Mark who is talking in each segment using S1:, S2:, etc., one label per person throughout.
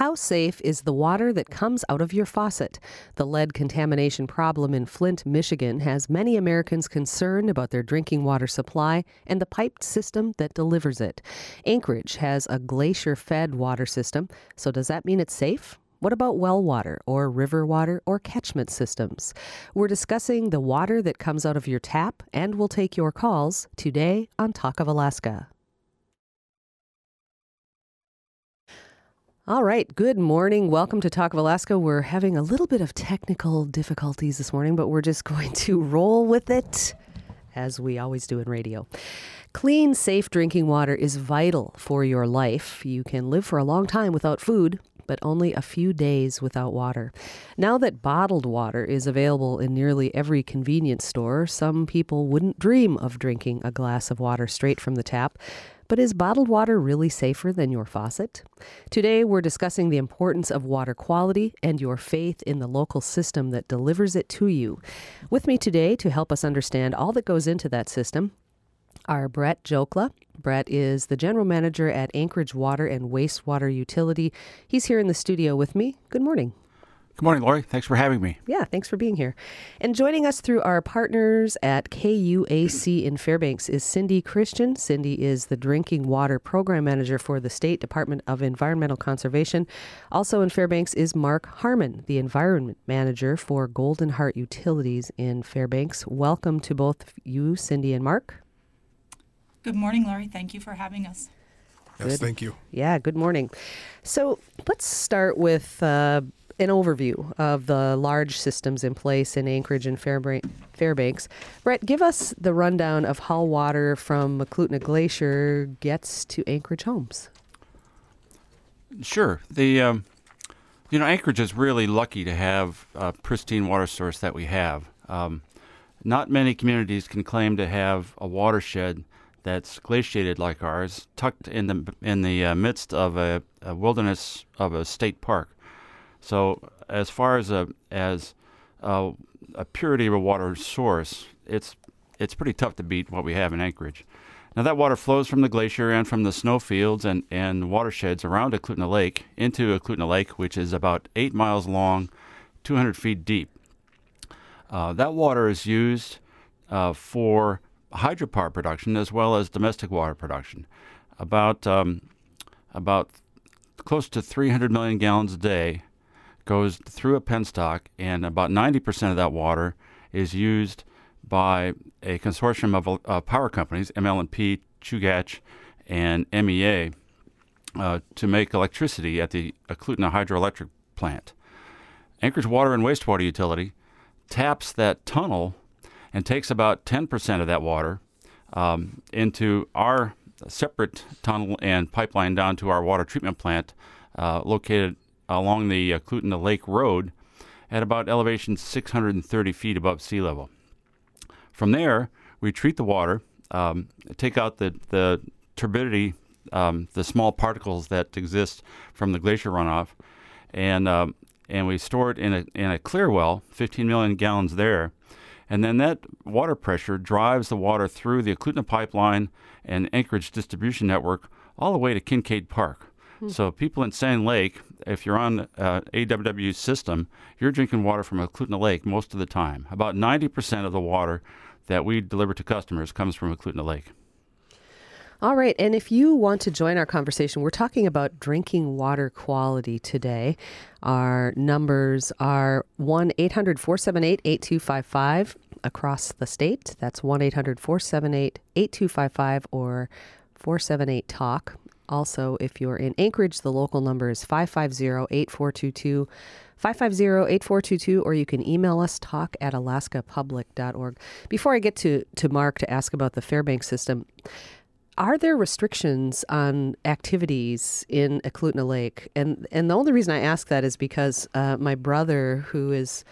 S1: How safe is the water that comes out of your faucet? The lead contamination problem in Flint, Michigan has many Americans concerned about their drinking water supply and the piped system that delivers it. Anchorage has a glacier-fed water system, so does that mean it's safe? What about well water or river water or catchment systems? We're discussing the water that comes out of your tap, and we'll take your calls today on Talk of Alaska. All right. Good morning. Welcome to Talk of Alaska. We're having a little bit of technical difficulties this morning, but we're just going to roll with it, as we always do in radio. Clean, safe drinking water is vital for your life. You can live for a long time without food, but only a few days without water. Now that bottled water is available in nearly every convenience store, some people wouldn't dream of drinking a glass of water straight from the tap. But is bottled water really safer than your faucet? Today, we're discussing the importance of water quality and your faith in the local system that delivers it to you. With me today to help us understand all that goes into that system are Brett Jokla. Brett is the general manager at Anchorage Water and Wastewater Utility. He's here in the studio with me. Good morning.
S2: Good morning, Lori. Thanks for having me.
S1: Yeah, thanks for being here. And joining us through our partners at KUAC in Fairbanks is Cindy Christian. Cindy is the Drinking Water Program Manager for the State Department of Environmental Conservation. Also in Fairbanks is Mark Harmon, the Environment Manager for Golden Heart Utilities in Fairbanks. Welcome to both you, Cindy and Mark.
S3: Good morning, Lori. Thank you for having us.
S4: Yes, thank you.
S1: Yeah, good morning. So let's start with an overview of the large systems in place in Anchorage and Fairbanks. Brett, give us the rundown of how water from Eklutna Glacier gets to Anchorage homes.
S2: Sure. Anchorage is really lucky to have a pristine water source that we have. Not many communities can claim to have a watershed that's glaciated like ours, tucked in the midst of a wilderness of a state park. So as far as a purity of a water source, it's pretty tough to beat what we have in Anchorage. Now that water flows from the glacier and from the snow fields and watersheds around Eklutna Lake into Eklutna Lake, which is about 8 miles long, 200 feet deep. That water is used for hydropower production as well as domestic water production. About close to 300 million gallons a day goes through a penstock, and about 90% of that water is used by a consortium of power companies, ML&P, Chugach, and MEA, to make electricity at the Eklutna Hydroelectric Plant. Anchorage Water and Wastewater Utility taps that tunnel and takes about 10% of that water into our separate tunnel and pipeline down to our water treatment plant located along the Eklutna Lake Road at about elevation 630 feet above sea level. From there, we treat the water, take out the turbidity, the small particles that exist from the glacier runoff, and we store it in a clear well, 15 million gallons there. And then that water pressure drives the water through the Eklutna pipeline and Anchorage distribution network all the way to Kincaid Park. So people in Sand Lake, if you're on AWW system, you're drinking water from Eklutna Lake most of the time. About 90% of the water that we deliver to customers comes from Eklutna Lake.
S1: All right. And if you want to join our conversation, we're talking about drinking water quality today. Our numbers are 1-800-478-8255 across the state. That's 1-800-478-8255 or 478-TALK. Also, if you're in Anchorage, the local number is 550-8422, 550-8422, or you can email us, talk@alaskapublic.org. Before I get to Mark to ask about the Fairbanks system, are there restrictions on activities in Eklutna Lake? And the only reason I ask that is because my brother, who has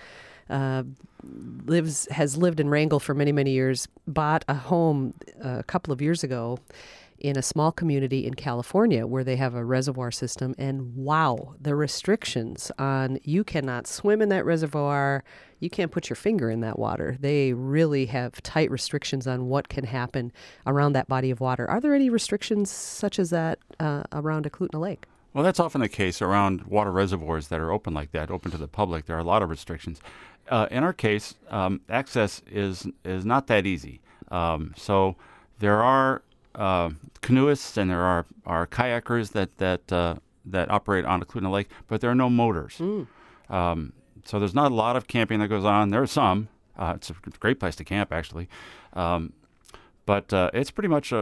S1: lived in Wrangell for many, many years, bought a home a couple of years ago in a small community in California where they have a reservoir system. And wow, the restrictions on you cannot swim in that reservoir, you can't put your finger in that water. They really have tight restrictions on what can happen around that body of water. Are there any restrictions such as that around Eklutna Lake?
S2: Well, that's often the case around water reservoirs that are open like that, open to the public. There are a lot of restrictions. In our case, access is not that easy. So there are canoeists and there are kayakers that operate on Eklutna Lake, but there are no motors. So there's not a lot of camping that goes on. There are some. It's a great place to camp, actually, but it's pretty much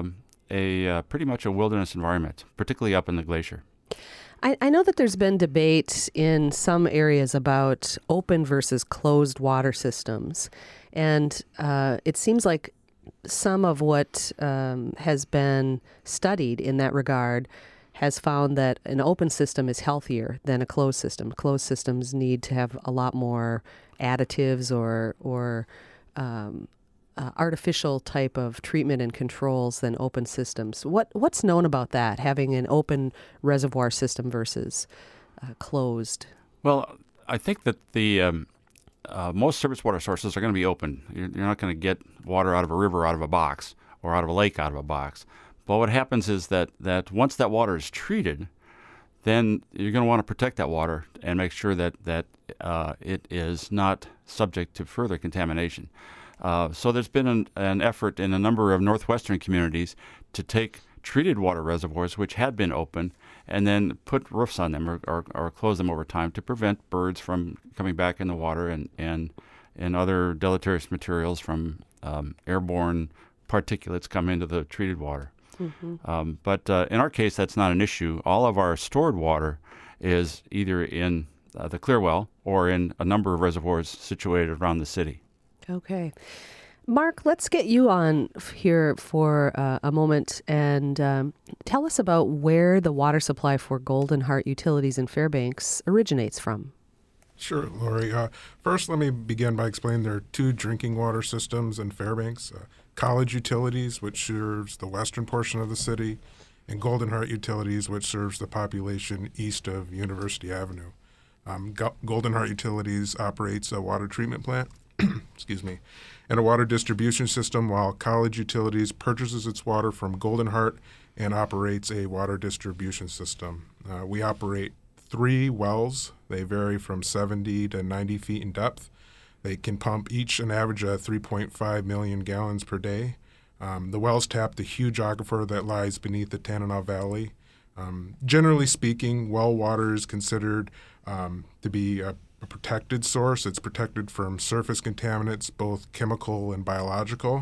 S2: a wilderness environment, particularly up in the glacier.
S1: I know that there's been debate in some areas about open versus closed water systems, and it seems like some of what has been studied in that regard has found that an open system is healthier than a closed system. Closed systems need to have a lot more additives or artificial type of treatment and controls than open systems. What's known about that, having an open reservoir system versus closed?
S2: Well, I think that the most surface water sources are going to be open. You're not going to get water out of a river out of a box or out of a lake out of a box. But what happens is that once that water is treated, then you're going to want to protect that water and make sure that it is not subject to further contamination. So there's been an effort in a number of northwestern communities to take treated water reservoirs, which had been open, and then put roofs on them or close them over time to prevent birds from coming back in the water and other deleterious materials from airborne particulates come into the treated water. Mm-hmm. But in our case, that's not an issue. All of our stored water is either in the Clearwell or in a number of reservoirs situated around the city.
S1: Okay. Mark, let's get you on here for a moment and tell us about where the water supply for Golden Heart Utilities in Fairbanks originates from.
S4: Sure, Lori. First, let me begin by explaining there are two drinking water systems in Fairbanks. College Utilities, which serves the western portion of the city, and Golden Heart Utilities, which serves the population east of University Avenue. Golden Heart Utilities operates a water treatment plant, excuse me, and a water distribution system, while College Utilities purchases its water from Golden Heart and operates a water distribution system. We operate 3 wells. They vary from 70 to 90 feet in depth. They can pump each an average of 3.5 million gallons per day. The wells tap the huge aquifer that lies beneath the Tanana Valley. Generally speaking, well water is considered to be a protected source. It's protected from surface contaminants, both chemical and biological.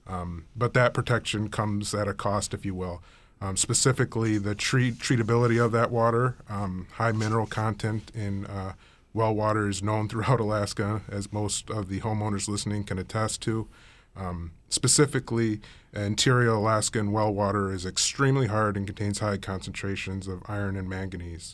S4: But that protection comes at a cost, if you will. Specifically, the treatability of that water, high mineral content in well water is known throughout Alaska, as most of the homeowners listening can attest to. Specifically, interior Alaskan well water is extremely hard and contains high concentrations of iron and manganese.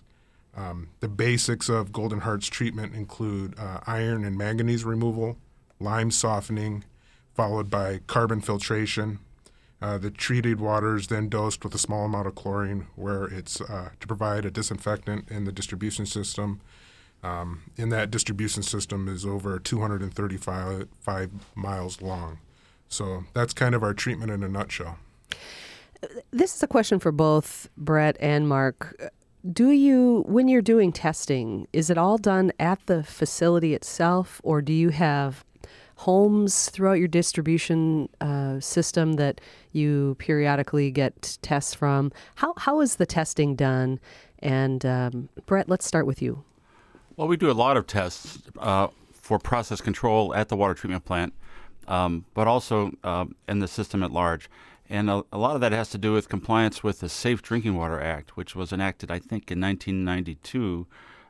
S4: The basics of Golden Heart's treatment include iron and manganese removal, lime softening, followed by carbon filtration. The treated water is then dosed with a small amount of chlorine where it's to provide a disinfectant in the distribution system. And that distribution system is over 235 miles long. So that's kind of our treatment in a nutshell.
S1: This is a question for both Brett and Mark. When you're doing testing, is it all done at the facility itself, or do you have homes throughout your distribution system that you periodically get tests from? How is the testing done? And Brett, let's start with you.
S2: Well, we do a lot of tests for process control at the water treatment plant, but also in the system at large. And a lot of that has to do with compliance with the Safe Drinking Water Act, which was enacted, I think, in 1992.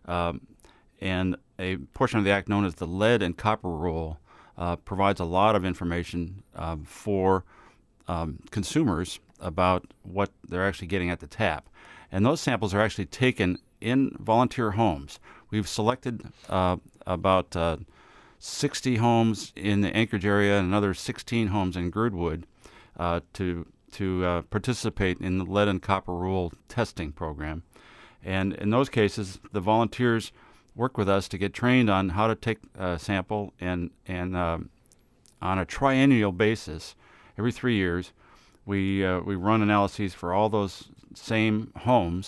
S2: And a portion of the act known as the Lead and Copper Rule provides a lot of information for consumers about what they're actually getting at the tap. And those samples are actually taken in volunteer homes. We've selected about 60 homes in the Anchorage area and another 16 homes in Girdwood to participate in the Lead and Copper Rule testing program. And in those cases, the volunteers work with us to get trained on how to take a sample and on a triennial basis, every 3 years, we run analyses for all those same homes,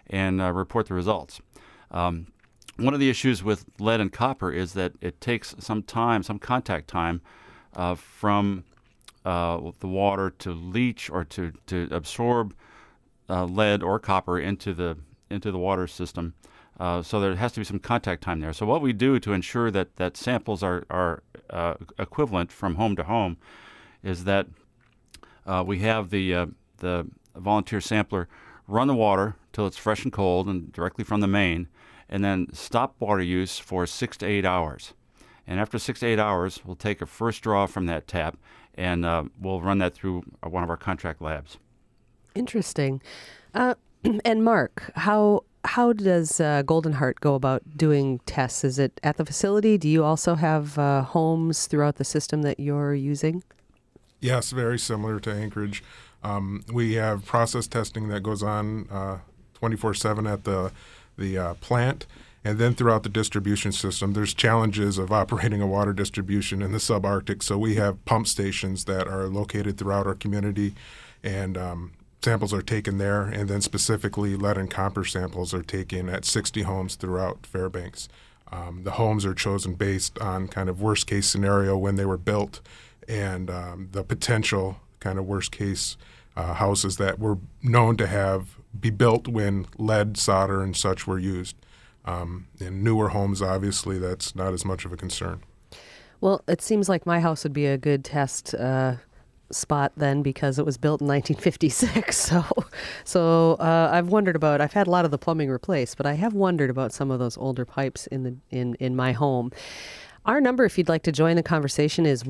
S2: and report the results. One of the issues with lead and copper is that it takes some time, some contact time, from the water to leach or to absorb lead or copper into the water system. So there has to be some contact time there. So what we do to ensure that samples are equivalent from home to home is that we have the volunteer sampler run the water till it's fresh and cold and directly from the main, and then stop water use for 6 to 8 hours. And after 6 to 8 hours, we'll take a first draw from that tap, and we'll run that through one of our contract labs.
S1: Interesting. And Mark, how does Golden Heart go about doing tests? Is it at the facility? Do you also have homes throughout the system that you're using?
S4: Yes, very similar to Anchorage. We have process testing that goes on 24/7 at the plant, and then throughout the distribution system. There's challenges of operating a water distribution in the subarctic, so we have pump stations that are located throughout our community, and samples are taken there, and then specifically lead and copper samples are taken at 60 homes throughout Fairbanks. The homes are chosen based on kind of worst case scenario when they were built, and the potential kind of worst case houses that were known to be built when lead, solder, and such were used. In newer homes, obviously, that's not as much of a concern.
S1: Well, it seems like my house would be a good test spot then, because it was built in 1956. So I've wondered about. I've had a lot of the plumbing replaced, but I have wondered about some of those older pipes in my home. Our number, if you'd like to join the conversation, is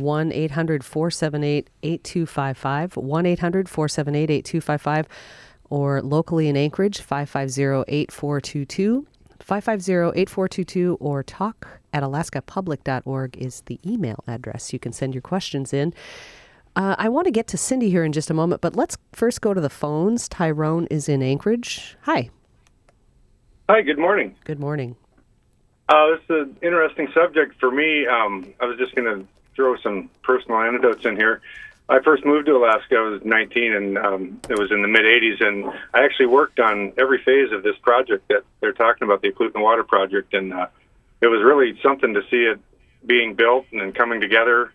S1: 1-800-478-8255, 1-800-478-8255, or locally in Anchorage, 550-8422, 550-8422, or talk@alaskapublic.org is the email address. You can send your questions in. I want to get to Cindy here in just a moment, but let's first go to the phones. Tyrone is in Anchorage. Hi.
S5: Hi, good morning.
S1: Good morning.
S5: This is an interesting subject for me. I was just going to throw some personal anecdotes in here. I first moved to Alaska. I was 19, and it was in the mid-'80s, and I actually worked on every phase of this project that they're talking about, the Eklutna Water Project, and it was really something to see it being built and then coming together.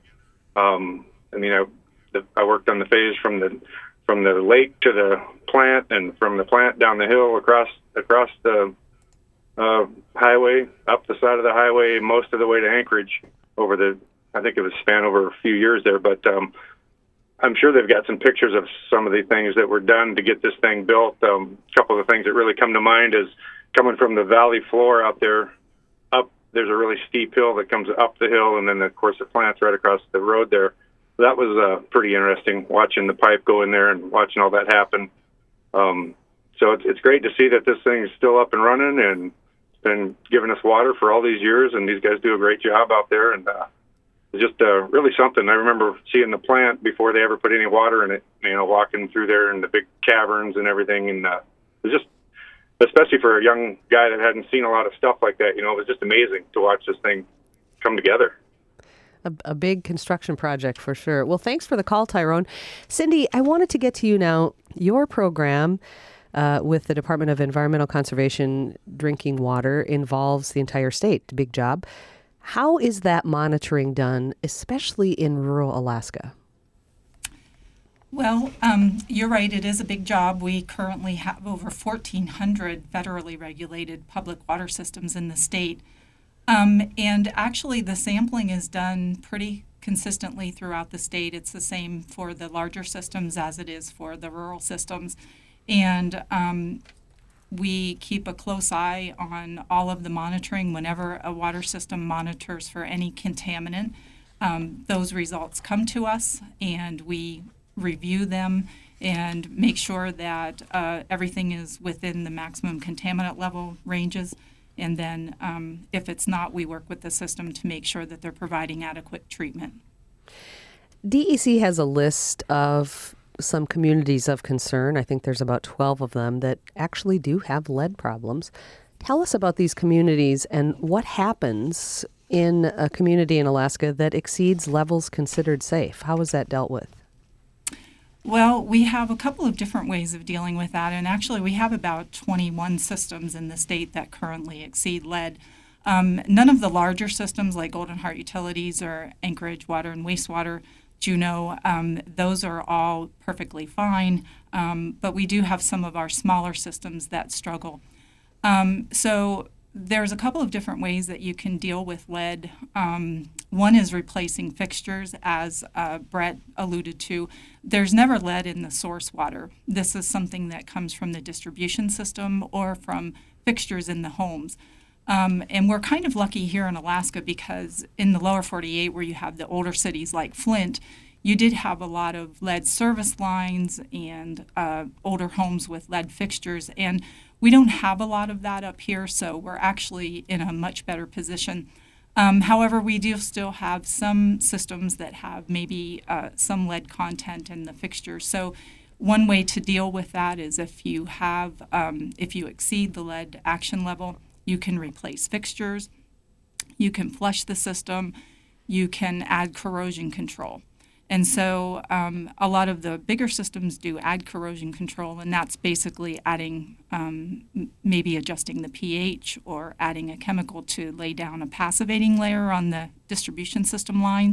S5: I worked on the phase from the lake to the plant, and from the plant down the hill across the highway, up the side of the highway, most of the way to Anchorage I think it was span over a few years there, but I'm sure they've got some pictures of some of the things that were done to get this thing built. A couple of the things that really come to mind is coming from the valley floor out there, there's a really steep hill that comes up the hill, and then, of course, the plant's right across the road there. That was pretty interesting, watching the pipe go in there and watching all that happen. So it's great to see that this thing is still up and running and been giving us water for all these years, and these guys do a great job out there, and it's just really something. I remember seeing the plant before they ever put any water in it, walking through there in the big caverns and everything, and it was just, especially for a young guy that hadn't seen a lot of stuff like that, it was just amazing to watch this thing come together.
S1: A big construction project for sure. Well, thanks for the call, Tyrone. Cindy, I wanted to get to you now. Your program with the Department of Environmental Conservation drinking water involves the entire state. Big job. How is that monitoring done, especially in rural Alaska?
S3: Well, you're right. It is a big job. We currently have over 1,400 federally regulated public water systems in the state. And actually, the sampling is done pretty consistently throughout the state. It's the same for the larger systems as it is for the rural systems. And we keep a close eye on all of the monitoring. Whenever a water system monitors for any contaminant, those results come to us, and we review them and make sure that everything is within the maximum contaminant level ranges. And then if it's not, we work with the system to make sure that they're providing adequate treatment.
S1: DEC has a list of some communities of concern. I think there's about 12 of them that actually do have lead problems. Tell us about these communities and what happens in a community in Alaska that exceeds levels considered safe. How is that dealt with?
S3: Well, we have a couple of different ways of dealing with that, and actually we have about 21 systems in the state that currently exceed lead. None of the larger systems like Golden Heart Utilities or Anchorage Water and Wastewater, Juneau, those are all perfectly fine, but we do have some of our smaller systems that struggle. So there's a couple of different ways that you can deal with lead. One is replacing fixtures, as Brett alluded to. There's never lead in the source water. This is something that comes from the distribution system or from fixtures in the homes. And we're kind of lucky here in Alaska because in the lower 48, where you have the older cities like Flint, you did have a lot of lead service lines and older homes with lead fixtures. And we don't have a lot of that up here, so we're actually in a much better position. However, we do still have some systems that have maybe some lead content in the fixtures. So one way to deal with that is if you exceed the lead action level, you can replace fixtures, you can flush the system, you can add corrosion control. And so a lot of the bigger systems do add corrosion control, and that's basically adding, maybe adjusting the pH or adding a chemical to lay down a passivating layer on the distribution system lines.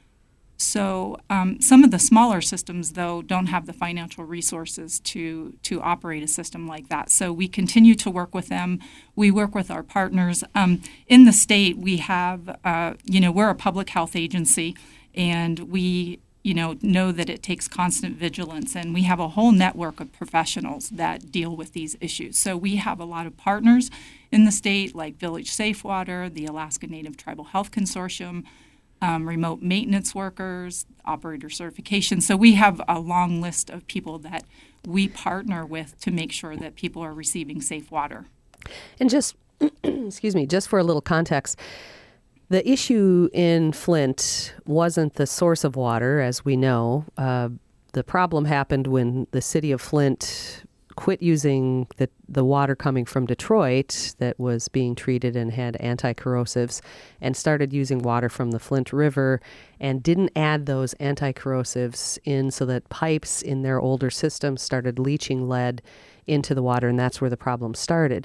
S3: So some of the smaller systems, though, don't have the financial resources to operate a system like that. So we continue to work with them. We work with our partners. In the state, we have, we're a public health agency, and we, know that it takes constant vigilance. And we have a whole network of professionals that deal with these issues. So we have a lot of partners in the state, like Village Safe Water, the Alaska Native Tribal Health Consortium, remote maintenance workers, operator certification. So we have a long list of people that we partner with to make sure that people are receiving safe water.
S1: And just, excuse me, just for a little context, the issue in Flint wasn't the source of water, as we know. The problem happened when the city of Flint quit using the water coming from Detroit that was being treated and had anti-corrosives and started using water from the Flint River and didn't add those anti-corrosives in, so that pipes in their older systems started leaching lead into the water, and that's where the problem started.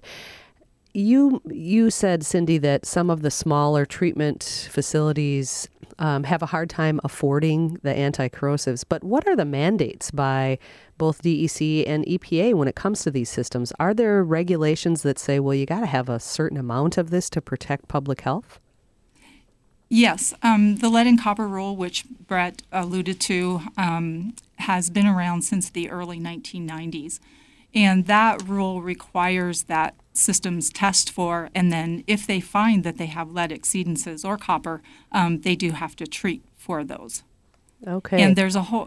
S1: You said, Cindy, that some of the smaller treatment facilities have a hard time affording the anti-corrosives, but what are the mandates by both DEC and EPA when it comes to these systems? Are there regulations that say, well, you got to have a certain amount of this to protect public health?
S3: Yes. The lead and copper rule, which Brett alluded to, has been around since the early 1990s. And that rule requires that systems test for, and then if they find that they have lead exceedances or copper, they do have to treat for those.
S1: Okay.
S3: And there's a whole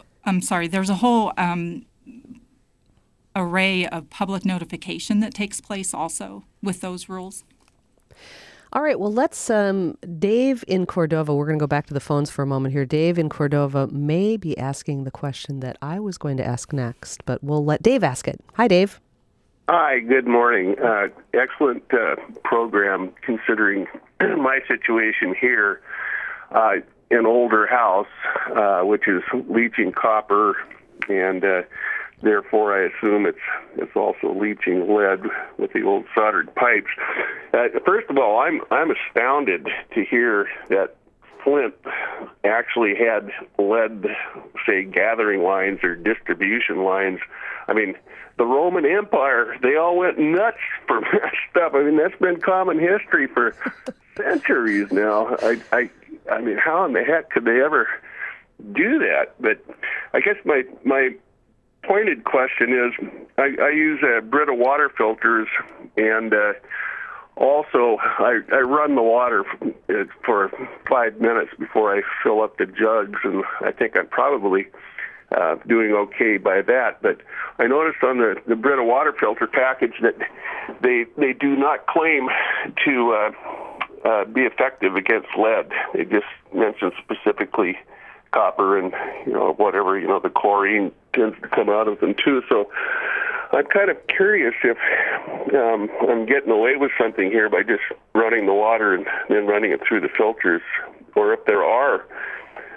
S3: array of public notification that takes place also with those rules.
S1: All right, well, let's, Dave in Cordova, we're going to go back to the phones for a moment here. Dave in Cordova may be asking the question that I was going to ask next, but we'll let Dave ask it. Hi, Dave.
S6: Hi, good morning. Excellent program considering my situation here. An older house, which is leaching copper, and therefore I assume it's also leaching lead with the old soldered pipes. First of all, I'm astounded to hear that Flint actually had lead, say, gathering lines or distribution lines. I mean, the Roman Empire, they all went nuts for that stuff. I mean, that's been common history for centuries now. I mean, how in the heck could they ever do that? But I guess my pointed question is, I use Brita water filters, and also I run the water for 5 minutes before I fill up the jugs, and I think I'm probably doing okay by that. But I noticed on the Brita water filter package that they do not claim to be effective against lead. They just mention specifically copper and whatever the chlorine tends to come out of them too. So I'm kind of curious if I'm getting away with something here by just running the water and then running it through the filters, or if there are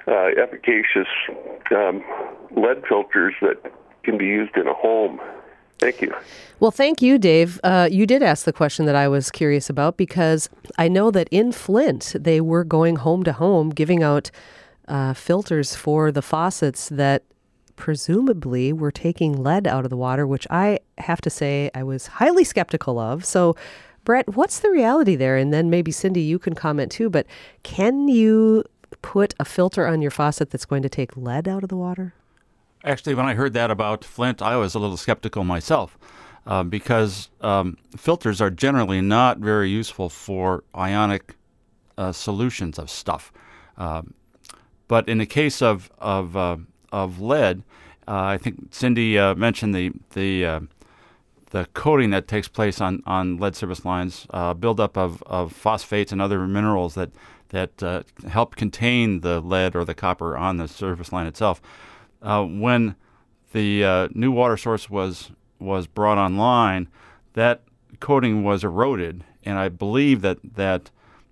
S6: efficacious lead filters that can be used in a home. Thank you.
S1: Well, thank you, Dave. You did ask the question that I was curious about, because I know that in Flint, they were going home to home giving out filters for the faucets that presumably were taking lead out of the water, which I have to say I was highly skeptical of. So, Brett, what's the reality there? And then maybe Cindy, you can comment too, but can you put a filter on your faucet that's going to take lead out of the water?
S2: Actually, when I heard that about Flint, I was a little skeptical myself because filters are generally not very useful for ionic solutions of stuff. But in the case of lead, I think Cindy mentioned the coating that takes place on lead service lines, buildup of phosphates and other minerals that help contain the lead or the copper on the service line itself. When the new water source was brought online, that coating was eroded, and I believe that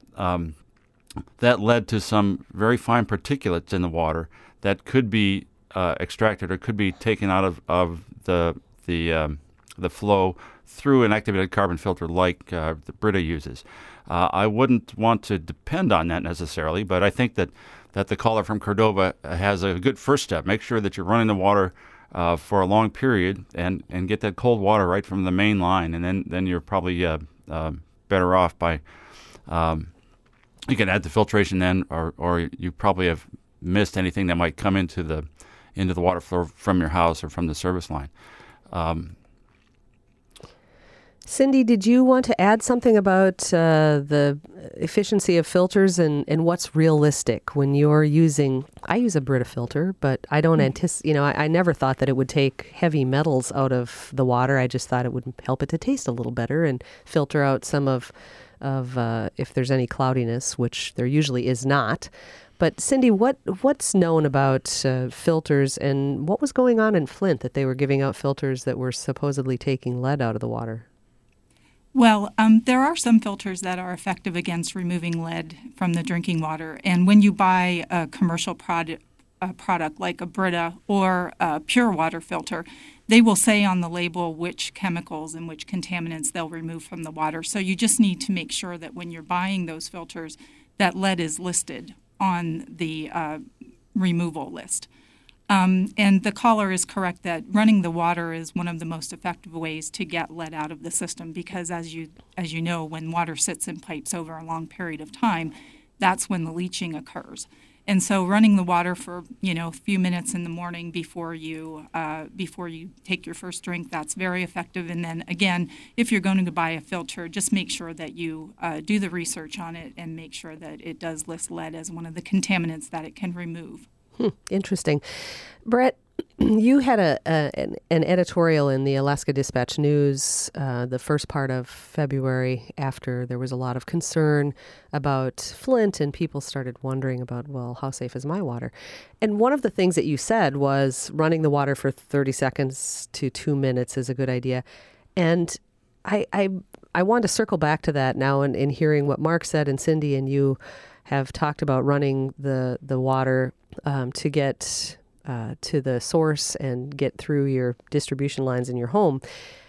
S2: led to some very fine particulates in the water that could be extracted or could be taken out of the flow through an activated carbon filter like the Brita uses. I wouldn't want to depend on that necessarily, but I think that the caller from Cordova has a good first step. Make sure that you're running the water for a long period and get that cold water right from the main line, and then you're probably better off by you can add the filtration then, or you probably have missed anything that might come into the water flow from your house or from the service line.
S1: Cindy, did you want to add something about the efficiency of filters and what's realistic when you're using? I use a Brita filter, but I don't anticipate. I never thought that it would take heavy metals out of the water. I just thought it would help it to taste a little better and filter out some of if there's any cloudiness, which there usually is not. But Cindy, what's known about filters, and what was going on in Flint that they were giving out filters that were supposedly taking lead out of the water?
S3: Well, there are some filters that are effective against removing lead from the drinking water. And when you buy a commercial product like a Brita or a pure water filter, they will say on the label which chemicals and which contaminants they'll remove from the water. So you just need to make sure that when you're buying those filters, that lead is listed on the removal list. And the caller is correct that running the water is one of the most effective ways to get lead out of the system, because as you know, when water sits in pipes over a long period of time, that's when the leaching occurs. And so running the water for a few minutes in the morning before you take your first drink, that's very effective. And then again, if you're going to buy a filter, just make sure that you do the research on it and make sure that it does list lead as one of the contaminants that it can remove.
S1: Interesting. Brett, you had an editorial in the Alaska Dispatch News the first part of February, after there was a lot of concern about Flint and people started wondering about, well, how safe is my water? And one of the things that you said was running the water for 30 seconds to 2 minutes is a good idea. And I want to circle back to that now in hearing what Mark said, and Cindy and you have talked about running the water to get to the source and get through your distribution lines in your home.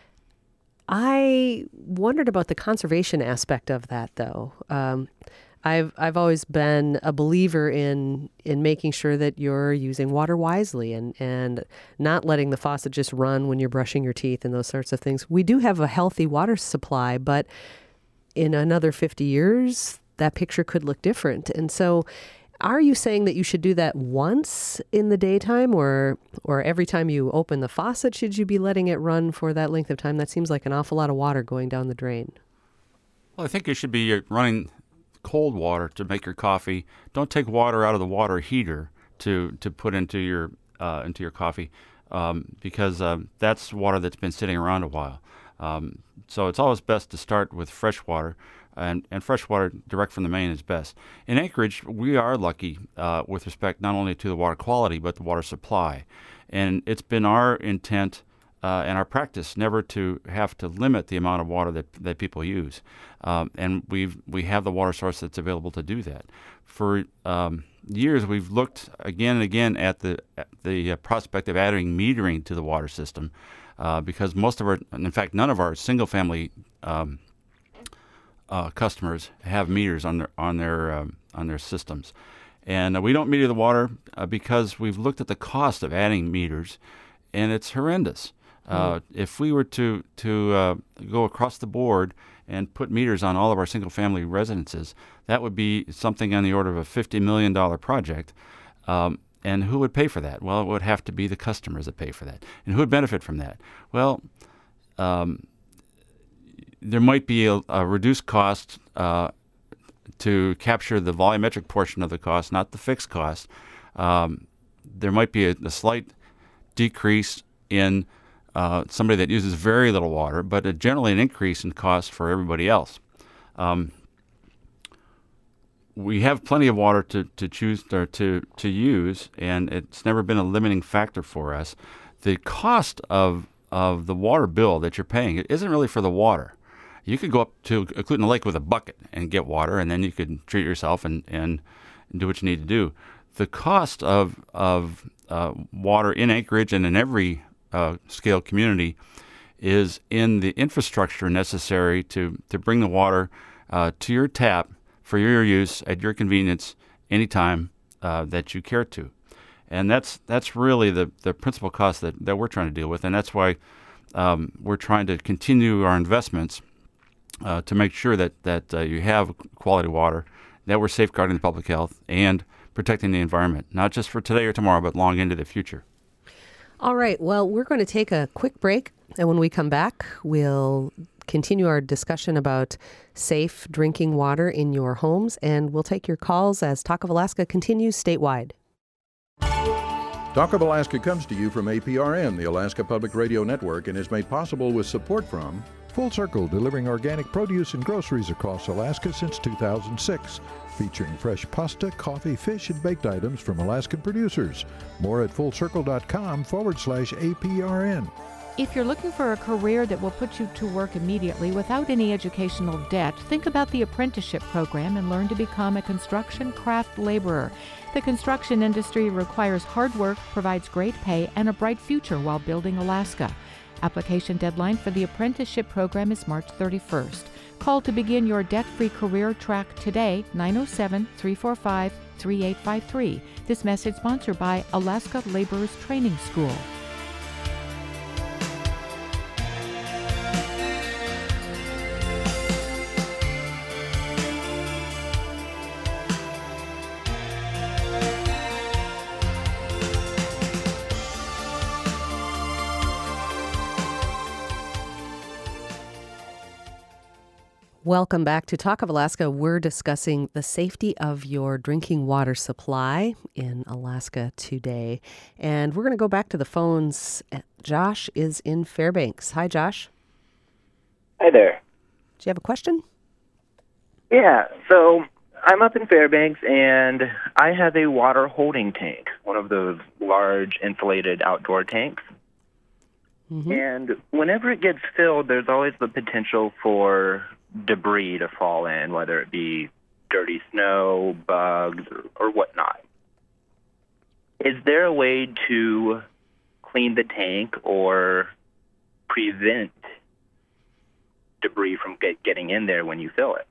S1: I wondered about the conservation aspect of that, though. I've always been a believer in making sure that you're using water wisely and not letting the faucet just run when you're brushing your teeth and those sorts of things. We do have a healthy water supply, but in another 50 years, that picture could look different. And so are you saying that you should do that once in the daytime, or every time you open the faucet, should you be letting it run for that length of time? That seems like an awful lot of water going down the drain.
S2: Well, I think you should be running cold water to make your coffee. Don't take water out of the water heater to put into your coffee because that's water that's been sitting around a while. So it's always best to start with fresh water. And fresh water direct from the main is best. In Anchorage, we are lucky with respect not only to the water quality, but the water supply. And it's been our intent and our practice never to have to limit the amount of water that people use. And we have the water source that's available to do that. For years, we've looked again and again at the prospect of adding metering to the water system because in fact, none of our single-family customers have meters on their systems. And we don't meter the water because we've looked at the cost of adding meters, and it's horrendous. If we were to go across the board and put meters on all of our single-family residences, that would be something on the order of a $50 million project. And who would pay for that? Well, it would have to be the customers that pay for that. And who would benefit from that? Well, there might be a reduced cost to capture the volumetric portion of the cost, not the fixed cost. There might be a slight decrease in somebody that uses very little water, but generally an increase in cost for everybody else. We have plenty of water to choose or to use, and it's never been a limiting factor for us. The cost of the water bill that you're paying, it isn't really for the water. You could go up to Cluton Lake with a bucket and get water, and then you could treat yourself and do what you need to do. The cost of water in Anchorage and in every scale community is in the infrastructure necessary to bring the water to your tap for your use at your convenience anytime that you care to. And that's really the principal cost that we're trying to deal with, and that's why we're trying to continue our investments to make sure that you have quality water, that we're safeguarding the public health and protecting the environment, not just for today or tomorrow, but long into the future.
S1: All right. Well, we're going to take a quick break, and when we come back, we'll continue our discussion about safe drinking water in your homes, and we'll take your calls as Talk of Alaska continues statewide.
S7: Talk of Alaska comes to you from APRN, the Alaska Public Radio Network, and is made possible with support from
S8: Full Circle, delivering organic produce and groceries across Alaska since 2006. Featuring fresh pasta, coffee, fish, and baked items from Alaskan producers. More at fullcircle.com/APRN.
S9: If you're looking for a career that will put you to work immediately without any educational debt, think about the apprenticeship program and learn to become a construction craft laborer. The construction industry requires hard work, provides great pay, and a bright future while building Alaska. Application deadline for the apprenticeship program is March 31st. Call to begin your debt-free career track today, 907-345-3853. This message sponsored by Alaska Laborers Training School.
S1: Welcome back to Talk of Alaska. We're discussing the safety of your drinking water supply in Alaska today. And we're going to go back to the phones. Josh is in Fairbanks. Hi, Josh.
S10: Hi there.
S1: Do you have a question?
S10: Yeah, so I'm up in Fairbanks, and I have a water holding tank, one of those large insulated outdoor tanks. Mm-hmm. And whenever it gets filled, there's always the potential for debris to fall in, whether it be dirty snow, bugs, or whatnot. Is there a way to clean the tank or prevent debris from getting in there when you fill it?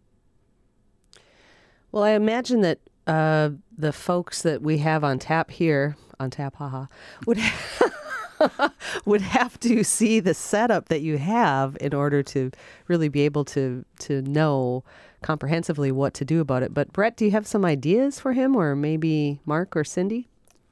S1: Well, I imagine that the folks that we have on tap here, would have to see the setup that you have in order to really be able to know comprehensively what to do about it. But Brett, do you have some ideas for him, or maybe Mark or Cindy?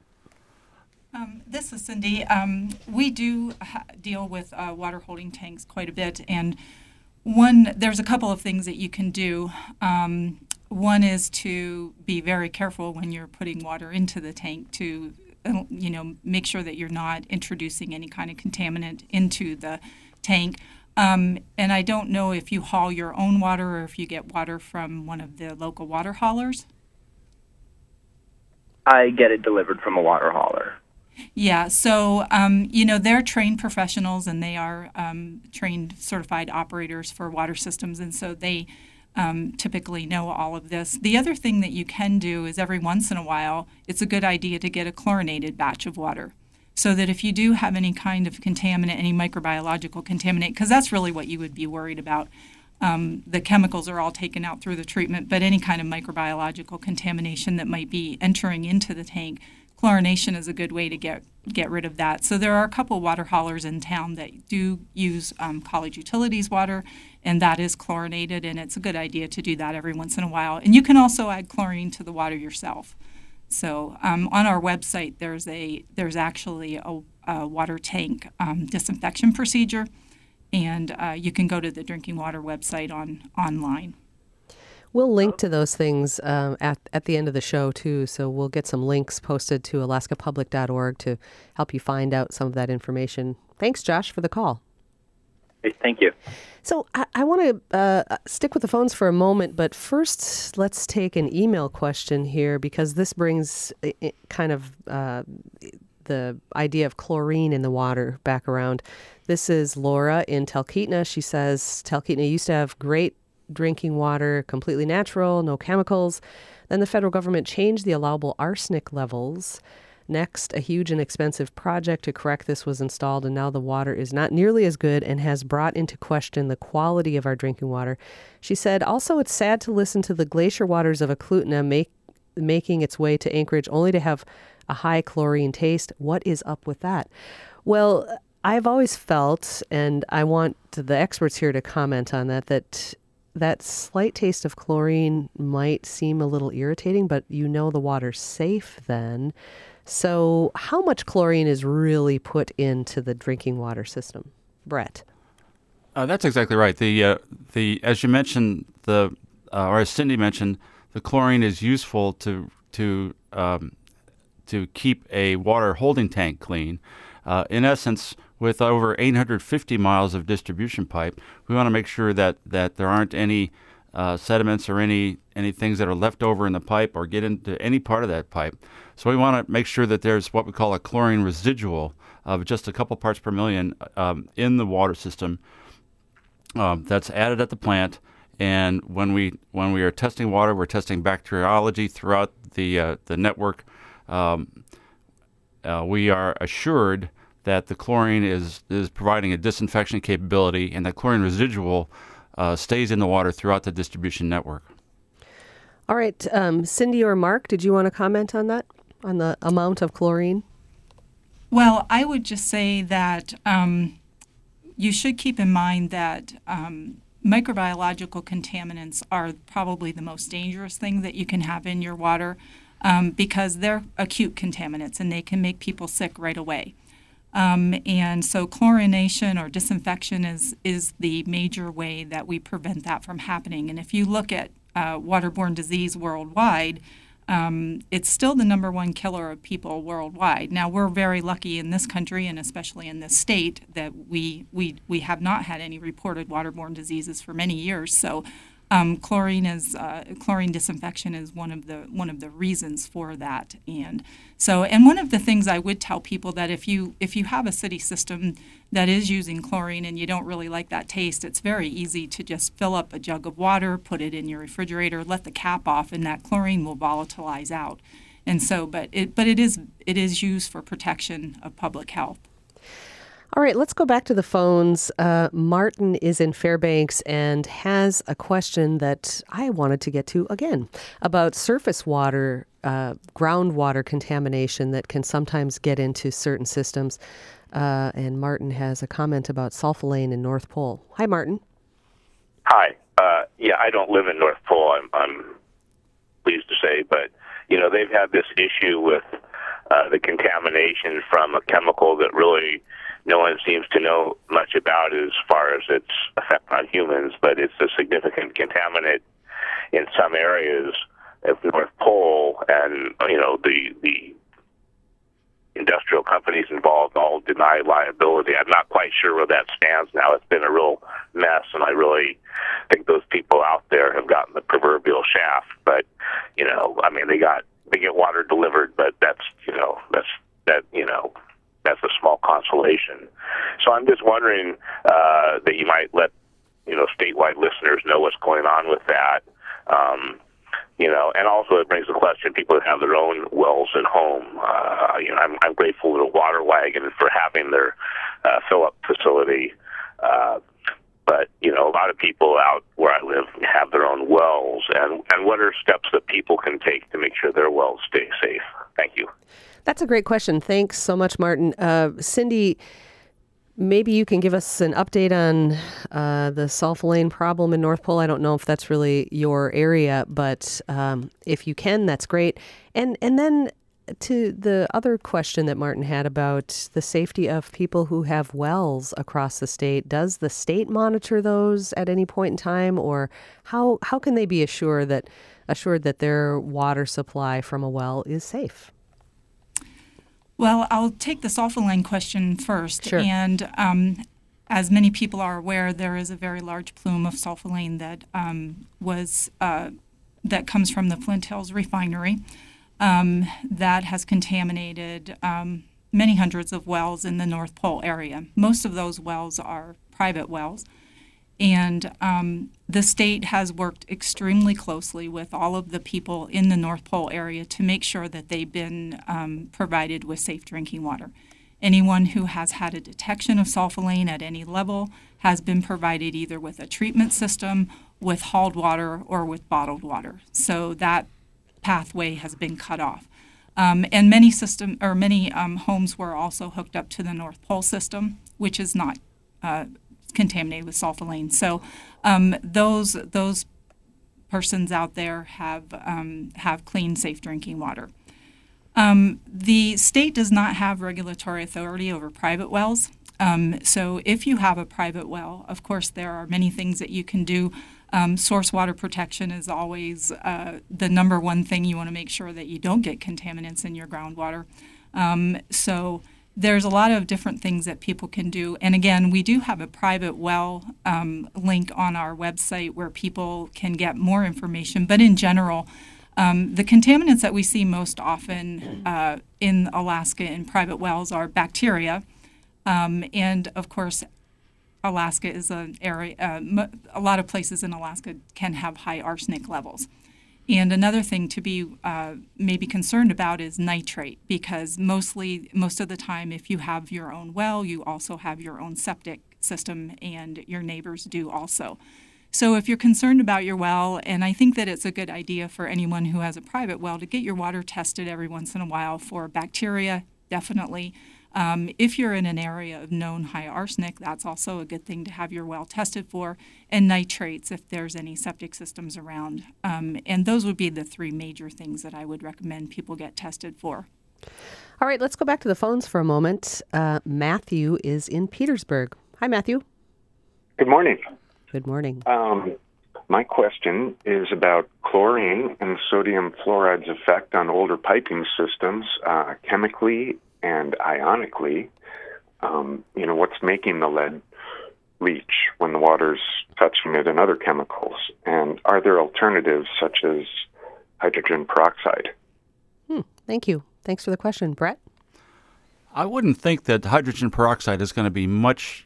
S3: This is Cindy. We do deal with water holding tanks quite a bit, and there's a couple of things that you can do. One is to be very careful when you're putting water into the tank to make sure that you're not introducing any kind of contaminant into the tank. And I don't know if you haul your own water or if you get water from one of the local water haulers.
S10: I get it delivered from a water hauler.
S3: Yeah, so, they're trained professionals and they are trained certified operators for water systems, and so they typically know all of this. The other thing that you can do is every once in a while, it's a good idea to get a chlorinated batch of water so that if you do have any kind of contaminant, any microbiological contaminant, because that's really what you would be worried about. The chemicals are all taken out through the treatment, but any kind of microbiological contamination that might be entering into the tank, chlorination is a good way to get rid of that. So there are a couple water haulers in town that do use college utilities water, and that is chlorinated, and it's a good idea to do that every once in a while. And you can also add chlorine to the water yourself. So on our website, there's actually a water tank disinfection procedure, and you can go to the drinking water website online.
S1: We'll link to those things at the end of the show, too. So we'll get some links posted to alaskapublic.org to help you find out some of that information. Thanks, Josh, for the call.
S10: Thank you.
S1: So I want to stick with the phones for a moment, but first let's take an email question here because this brings kind of the idea of chlorine in the water back around. This is Laura in Talkeetna. She says Talkeetna used to have great drinking water, completely natural, no chemicals. Then the federal government changed the allowable arsenic levels. Next, a huge and expensive project to correct this was installed, and now the water is not nearly as good and has brought into question the quality of our drinking water. She said, also, it's sad to listen to the glacier waters of Eklutna making its way to Anchorage only to have a high chlorine taste. What is up with that? Well, I've always felt, and I want the experts here to comment on that slight taste of chlorine might seem a little irritating, but the water's safe then. So how much chlorine is really put into the drinking water system? Brett?
S2: That's exactly right. The as you mentioned, or as Cindy mentioned, the chlorine is useful to keep a water holding tank clean. In essence, with over 850 miles of distribution pipe, we want to make sure that there aren't any sediments or any things that are left over in the pipe or get into any part of that pipe. So we want to make sure that there's what we call a chlorine residual of just a couple parts per million in the water system that's added at the plant. And when we are testing water, we're testing bacteriology throughout the network. We are assured that the chlorine is providing a disinfection capability, and that chlorine residual stays in the water throughout the distribution network.
S1: All right. Cindy or Mark, did you want to comment on that, on the amount of chlorine?
S3: Well, I would just say that you should keep in mind that microbiological contaminants are probably the most dangerous thing that you can have in your water because they're acute contaminants and they can make people sick right away. And so chlorination or disinfection is the major way that we prevent that from happening. And if you look at waterborne disease worldwide, it's still the number one killer of people worldwide. Now, we're very lucky in this country, and especially in this state, that we have not had any reported waterborne diseases for many years. So chlorine disinfection is one of the reasons for that. And one of the things I would tell people that if you have a city system that is using chlorine and you don't really like that taste, it's very easy to just fill up a jug of water, put it in your refrigerator, let the cap off, and that chlorine will volatilize out. And so, but it is used for protection of public health.
S1: All right, let's go back to the phones. Martin is in Fairbanks and has a question that I wanted to get to again about surface water, groundwater contamination that can sometimes get into certain systems. And Martin has a comment about sulfolane in North Pole. Hi, Martin.
S11: Hi. Yeah, I don't live in North Pole, I'm pleased to say, but, they've had this issue with the contamination from a chemical that really no one seems to know much about as far as its effect on humans, but it's a significant contaminant in some areas of North Pole, and the industrial companies involved all deny liability. I'm not quite sure where that stands now. It's been a real mess, and I really think those people out there have gotten the proverbial shaft. But they get water delivered, but that's that, that's a small consolation. So I'm just wondering that you might let, statewide listeners know what's going on with that. And also it brings the question, people that have their own wells at home. I'm grateful to Water Wagon for having their fill-up facility. But, a lot of people out where I live have their own wells. And what are steps that people can take to make sure their wells stay safe? Thank you.
S1: That's a great question. Thanks so much, Martin. Cindy, maybe you can give us an update on the sulfolane problem in North Pole. I don't know if that's really your area, but if you can, that's great. And then to the other question that Martin had about the safety of people who have wells across the state, does the state monitor those at any point in time, or how can they be assured that their water supply from a well is safe?
S3: Well, I'll take the sulfolane question first.
S1: Sure.
S3: And as many people are aware, there is a very large plume of sulfolane that that comes from the Flint Hills refinery that has contaminated many hundreds of wells in the North Pole area. Most of those wells are private wells. And the state has worked extremely closely with all of the people in the North Pole area to make sure that they've been provided with safe drinking water. Anyone who has had a detection of sulfolane at any level has been provided either with a treatment system, with hauled water, or with bottled water. So that pathway has been cut off. And many homes were also hooked up to the North Pole system, which is not contaminated with sulfolane. So those persons out there have clean, safe drinking water. The state does not have regulatory authority over private wells. So if you have a private well, of course, there are many things that you can do. Source water protection is always the number one thing. You want to make sure that you don't get contaminants in your groundwater. So there's a lot of different things that people can do. And again, we do have a private well link on our website where people can get more information. But in general, the contaminants that we see most often in Alaska in private wells are bacteria. And of course, Alaska is an area, a lot of places in Alaska can have high arsenic levels. And another thing to be maybe concerned about is nitrate, because most of the time, if you have your own well, you also have your own septic system, and your neighbors do also. So if you're concerned about your well, and I think that it's a good idea for anyone who has a private well to get your water tested every once in a while for bacteria, definitely. If you're in an area of known high arsenic, that's also a good thing to have your well tested for, and nitrates if there's any septic systems around. And those would be the three major things that I would recommend people get tested for.
S1: All right, let's go back to the phones for a moment. Matthew is in Petersburg. Hi, Matthew.
S12: Good morning.
S1: Good morning.
S12: My question is about chlorine and sodium fluoride's effect on older piping systems, chemically and ionically. What's making the lead leach when the water's touching it and other chemicals? And are there alternatives such as hydrogen peroxide?
S1: Thank you. Thanks for the question. Brett?
S2: I wouldn't think that hydrogen peroxide is going to be much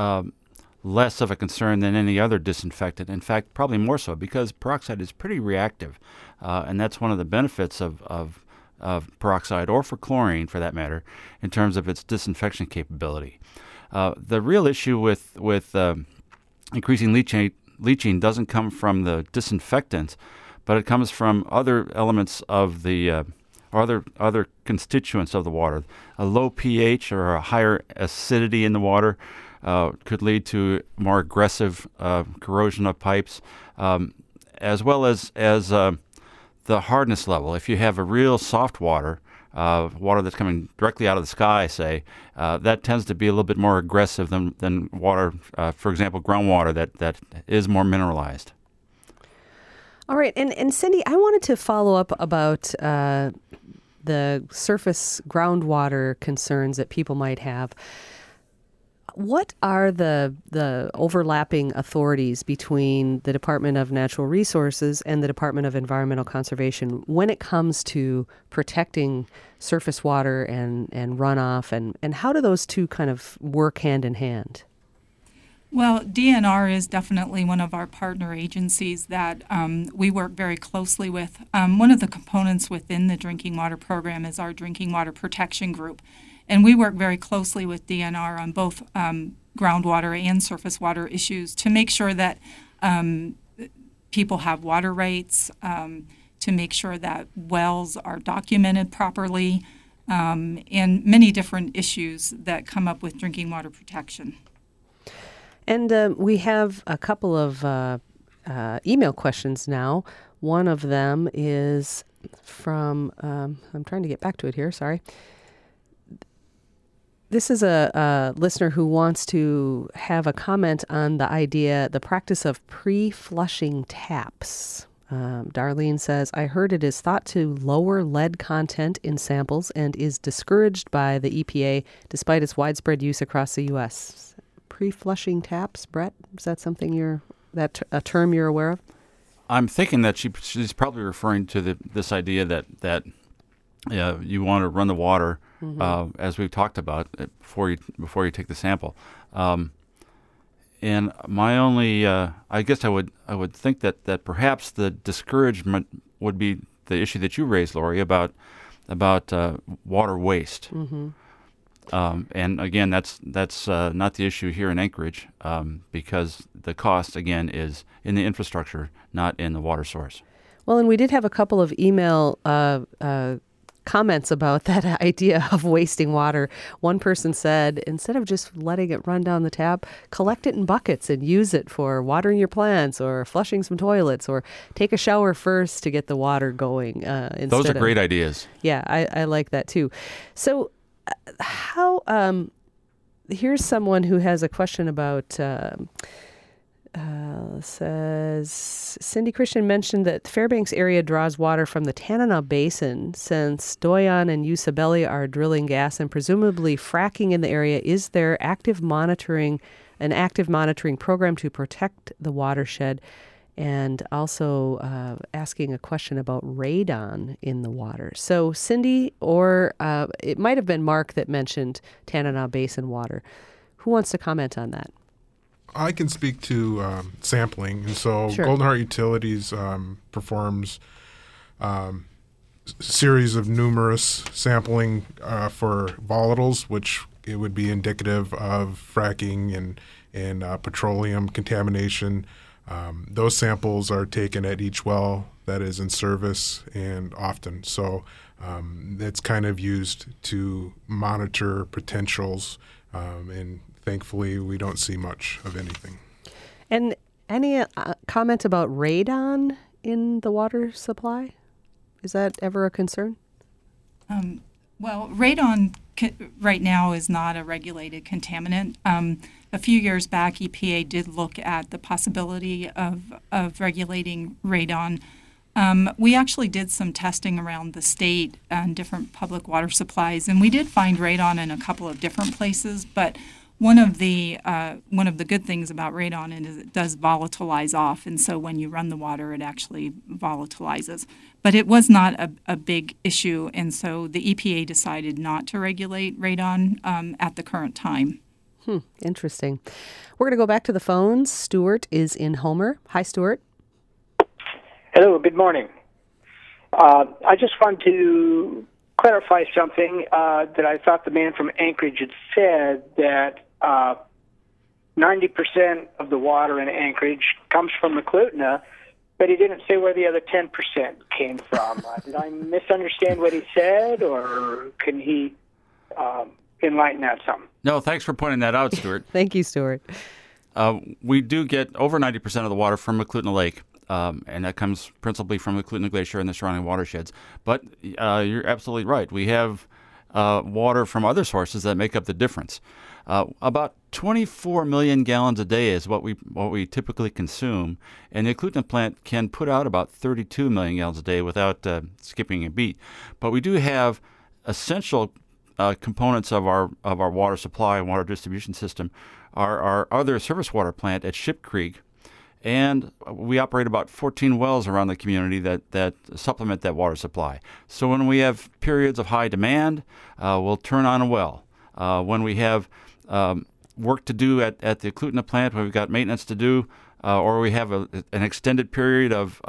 S2: less of a concern than any other disinfectant. In fact, probably more so, because peroxide is pretty reactive. And that's one of the benefits of peroxide, or for chlorine for that matter, in terms of its disinfection capability. The real issue with increasing leaching doesn't come from the disinfectants, but it comes from other elements of the other constituents of the water. A low pH or a higher acidity in the water could lead to more aggressive corrosion of pipes, as well as the hardness level. If you have a real soft water that's coming directly out of the sky, say, that tends to be a little bit more aggressive than water, for example, groundwater that is more mineralized.
S1: All right. And Cindy, I wanted to follow up about the surface groundwater concerns that people might have. What are the overlapping authorities between the Department of Natural Resources and the Department of Environmental Conservation when it comes to protecting surface water and runoff, and how do those two kind of work hand in hand?
S3: Well, DNR is definitely one of our partner agencies that we work very closely with. One of the components within the drinking water program is our Drinking Water Protection Group. And we work very closely with DNR on both groundwater and surface water issues to make sure that people have water rights, to make sure that wells are documented properly, and many different issues that come up with drinking water protection.
S1: And we have a couple of email questions now. One of them is from, I'm trying to get back to it here, sorry. This is a listener who wants to have a comment on the practice of pre-flushing taps. Darlene says, I heard it is thought to lower lead content in samples and is discouraged by the EPA despite its widespread use across the U.S. Pre-flushing taps, Brett? Is that something a term you're aware of?
S2: I'm thinking that she's probably referring to this idea that you want to run the water, as we've talked about, before you take the sample. And my only, I guess I would think that perhaps the discouragement would be the issue that you raised, Lori, about water waste. Mm-hmm. And again, that's not the issue here in Anchorage, because the cost, again, is in the infrastructure, not in the water source.
S1: Well, and we did have a couple of email comments about that idea of wasting water. One person said, instead of just letting it run down the tap, collect it in buckets and use it for watering your plants or flushing some toilets, or take a shower first to get the water going.
S2: Those are great ideas.
S1: Yeah, I like that too. So how, here's someone who has a question about, says, Cindy Christian mentioned that Fairbanks area draws water from the Tanana Basin. Since Doyon and Usabelli are drilling gas and presumably fracking in the area, is there an active monitoring program to protect the watershed? And also asking a question about radon in the water. So Cindy, or it might have been Mark that mentioned Tanana Basin water. Who wants to comment on that?
S4: I can speak to sampling. And so
S1: Sure.
S4: Golden Heart Utilities performs series of numerous sampling for volatiles, which it would be indicative of fracking and petroleum contamination. Those samples are taken at each well that is in service, and often. So it's kind of used to monitor potentials, and thankfully we don't see much of anything.
S1: And any comment about radon in the water supply? Is that ever a concern?
S3: Well, radon right now is not a regulated contaminant. A few years back, EPA did look at the possibility of regulating radon. We actually did some testing around the state and different public water supplies, and we did find radon in a couple of different places. But one of the good things about radon is it does volatilize off, and so when you run the water, it actually volatilizes. But it was not a big issue, and so the EPA decided not to regulate radon at the current time.
S1: Interesting. We're going to go back to the phones. Stuart is in Homer. Hi, Stuart.
S13: Hello, good morning. I just want to clarify something that I thought the man from Anchorage had said, that 90% of the water in Anchorage comes from the Klutna, but he didn't say where the other 10% came from. Did I misunderstand what he said, or can he enlighten that some?
S2: No, thanks for pointing that out, Stuart.
S1: Thank you, Stuart.
S2: We do get over 90% of the water from Eklutna Lake, and that comes principally from the Eklutna Glacier and the surrounding watersheds. But you're absolutely right. We have water from other sources that make up the difference. About 24 million gallons a day is what we typically consume, and the Eklutna plant can put out about 32 million gallons a day without skipping a beat. But we do have essential components of our water supply and water distribution system are our other surface water plant at Ship Creek, and we operate about 14 wells around the community that supplement that water supply. So when we have periods of high demand, we'll turn on a well. When we have work to do at the Eklutna plant, when we've got maintenance to do, or we have an extended period of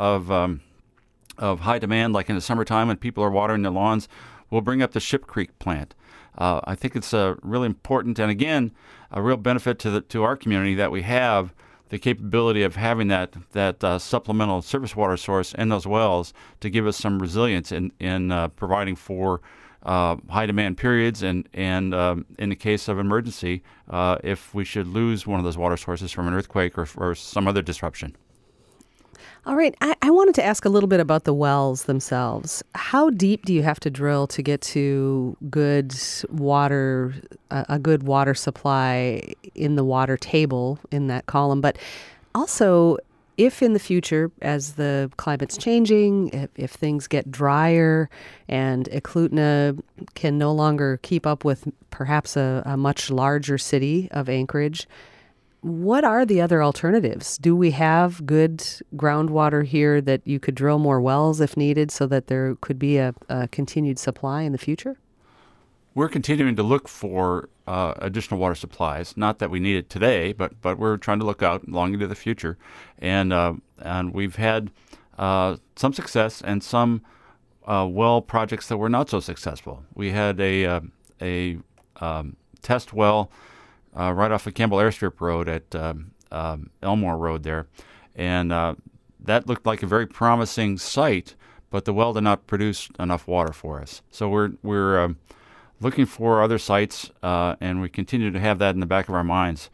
S2: high demand, like in the summertime when people are watering their lawns, we'll bring up the Ship Creek plant. I think it's really important, and again, a real benefit to our community that we have the capability of having that supplemental surface water source in those wells to give us some resilience in providing for high demand periods and in the case of emergency, if we should lose one of those water sources from an earthquake or some other disruption.
S1: All right. I wanted to ask a little bit about the wells themselves. How deep do you have to drill to get to good water, a good water supply in the water table in that column? But also, if in the future, as the climate's changing, if things get drier and Eklutna can no longer keep up with perhaps a much larger city of Anchorage, what are the other alternatives? Do we have good groundwater here that you could drill more wells if needed so that there could be a continued supply in the future?
S2: We're continuing to look for additional water supplies. Not that we need it today, but we're trying to look out long into the future. And we've had some success and some well projects that were not so successful. We had a test well right off of Campbell Airstrip Road at Elmore Road there. And that looked like a very promising site, but the well did not produce enough water for us. So we're looking for other sites, and we continue to have that in the back of our minds.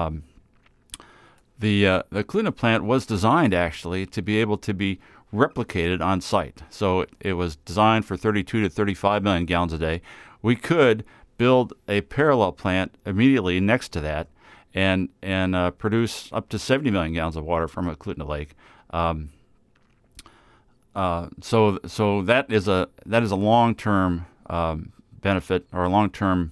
S2: The Eklutna plant was designed, actually, to be able to be replicated on site. So it was designed for 32 to 35 million gallons a day. We could build a parallel plant immediately next to that and produce up to 70 million gallons of water from Eklutna Lake. So that is a long-term benefit or a long-term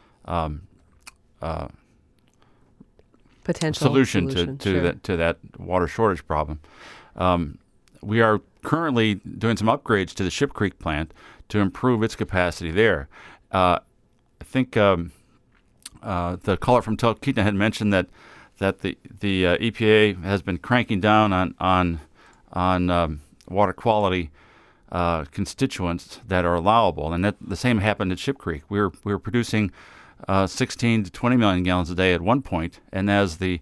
S1: potential
S2: solution
S1: sure.
S2: to that water shortage problem. We are currently doing some upgrades to the Ship Creek plant to improve its capacity there. I think the caller from Talkeetna had mentioned that the EPA has been cranking down on water quality constituents that are allowable, and that the same happened at Ship Creek. We were producing 16 to 20 million gallons a day at one point, and as the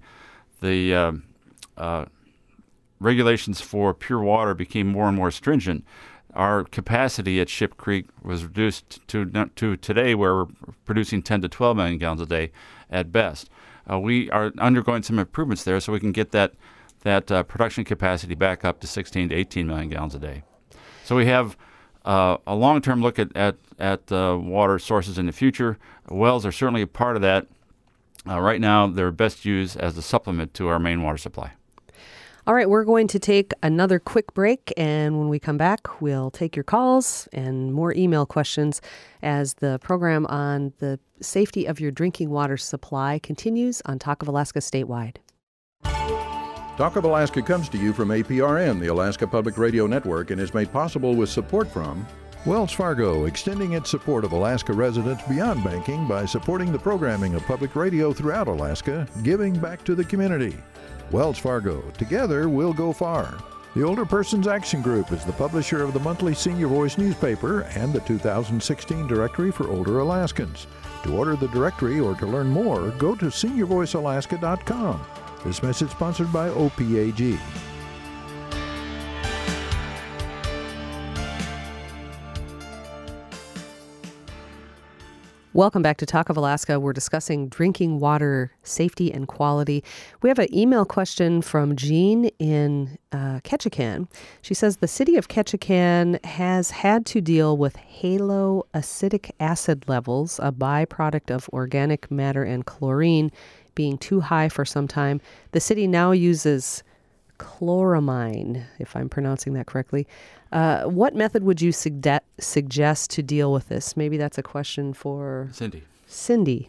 S2: regulations for pure water became more and more stringent, our capacity at Ship Creek was reduced to today, where we're producing 10 to 12 million gallons a day at best. We are undergoing some improvements there, so we can get that production capacity back up to 16 to 18 million gallons a day. So we have a long-term look at water sources in the future. Wells are certainly a part of that. Right now, they're best used as a supplement to our main water supply.
S1: All right, we're going to take another quick break, and when we come back, we'll take your calls and more email questions as the program on the safety of your drinking water supply continues on Talk of Alaska Statewide.
S7: Talk of Alaska comes to you from APRN, the Alaska Public Radio Network, and is made possible with support from
S8: Wells Fargo, extending its support of Alaska residents beyond banking by supporting the programming of public radio throughout Alaska, giving back to the community. Wells Fargo, together we'll go far. The Older Persons Action Group is the publisher of the monthly Senior Voice newspaper and the 2016 Directory for Older Alaskans. To order the directory or to learn more, go to seniorvoicealaska.com. This message sponsored by OPAG.
S1: Welcome back to Talk of Alaska. We're discussing drinking water safety and quality. We have an email question from Jean in Ketchikan. She says the city of Ketchikan has had to deal with haloacidic acid levels, a byproduct of organic matter and chlorine, being too high for some time. The city now uses chloramine, if I'm pronouncing that correctly. What method would you suggest to deal with this? Maybe that's a question for Cindy.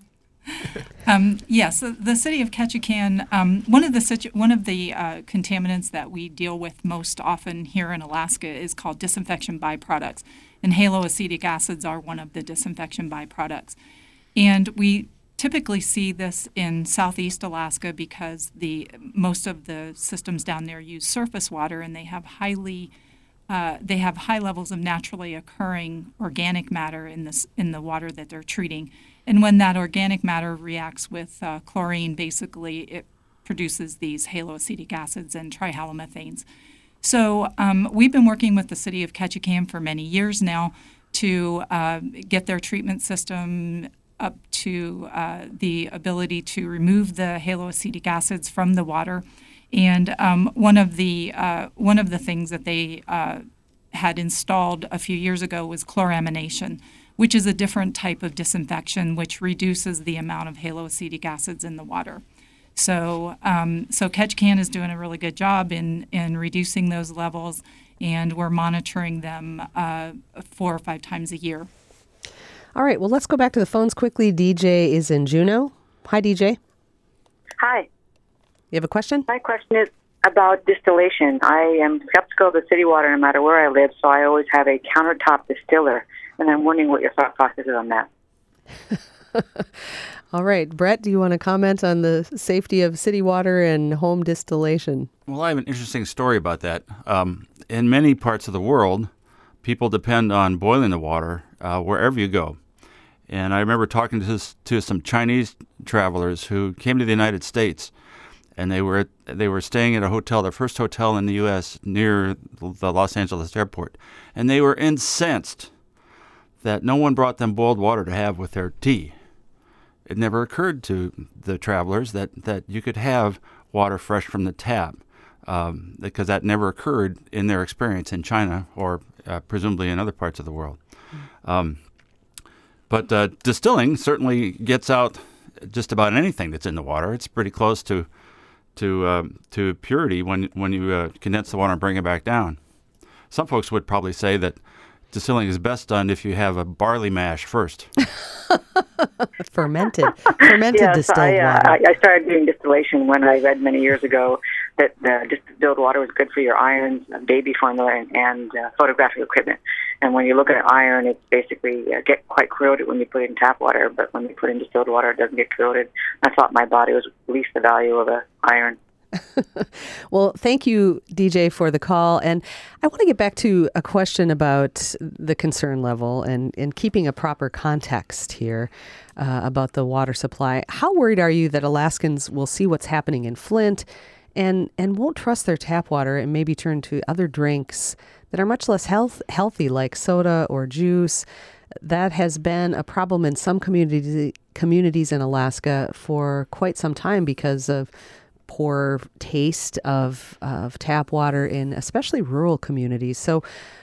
S3: Yes, the city of Ketchikan. One of the contaminants that we deal with most often here in Alaska is called disinfection byproducts, and haloacetic acids are one of the disinfection byproducts. And we typically see this in southeast Alaska because most of the systems down there use surface water, and they have high levels of naturally occurring organic matter in the water that they're treating. And when that organic matter reacts with chlorine, basically it produces these haloacetic acids and trihalomethanes. So we've been working with the city of Ketchikan for many years now to get their treatment system up to the ability to remove the haloacetic acids from the water. And one of the things that they had installed a few years ago was chloramination, which is a different type of disinfection which reduces the amount of haloacetic acids in the water. So Ketchikan is doing a really good job in reducing those levels, and we're monitoring them 4 or 5 times a year.
S1: All right, well, let's go back to the phones quickly. DJ is in Juneau. Hi, DJ.
S14: Hi.
S1: You have a question?
S14: My question is about distillation. I am skeptical of the city water no matter where I live, so I always have a countertop distiller, and I'm wondering what your thought process is on that.
S1: All right, Brett, do you want to comment on the safety of city water and home distillation?
S2: Well, I have an interesting story about that. In many parts of the world, people depend on boiling the water wherever you go. And I remember talking to some Chinese travelers who came to the United States, and they were staying at a hotel, their first hotel in the U.S. near the Los Angeles airport, and they were incensed that no one brought them boiled water to have with their tea. It never occurred to the travelers that you could have water fresh from the tap, because that never occurred in their experience in China or presumably in other parts of the world. But distilling certainly gets out just about anything that's in the water. It's pretty close to purity when you condense the water and bring it back down. Some folks would probably say that distilling is best done if you have a barley mash first.
S1: Fermented
S14: yes,
S1: distilled water.
S14: I started doing distillation when I read many years ago that distilled water was good for your irons, baby formula, and photographic equipment. And when you look at iron, it's basically get quite corroded when you put it in tap water, but when you put in distilled water, it doesn't get corroded. I thought my body was at least the value of an iron.
S1: Well, thank you, DJ, for the call. And I want to get back to a question about the concern level and keeping a proper context here about the water supply. How worried are you that Alaskans will see what's happening in Flint and won't trust their tap water and maybe turn to other drinks that are much less healthy, like soda or juice? That has been a problem in some communities in Alaska for quite some time because of poor taste of tap water in especially rural communities. So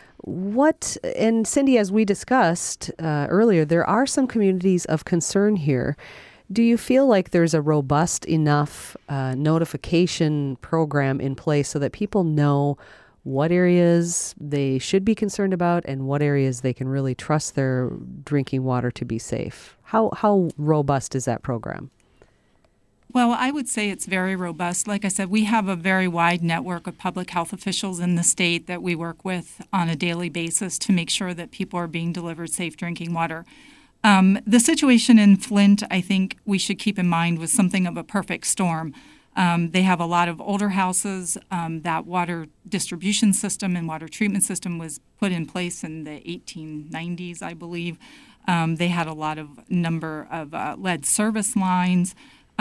S1: and Cindy, as we discussed earlier, there are some communities of concern here. Do you feel like there's a robust enough notification program in place so that people know what areas they should be concerned about and what areas they can really trust their drinking water to be safe? How robust is that program?
S3: Well, I would say it's very robust. Like I said, we have a very wide network of public health officials in the state that we work with on a daily basis to make sure that people are being delivered safe drinking water. The situation in Flint, I think we should keep in mind, was something of a perfect storm. They have a lot of older houses. That water distribution system and water treatment system was put in place in the 1890s, I believe. They had a number of lead service lines.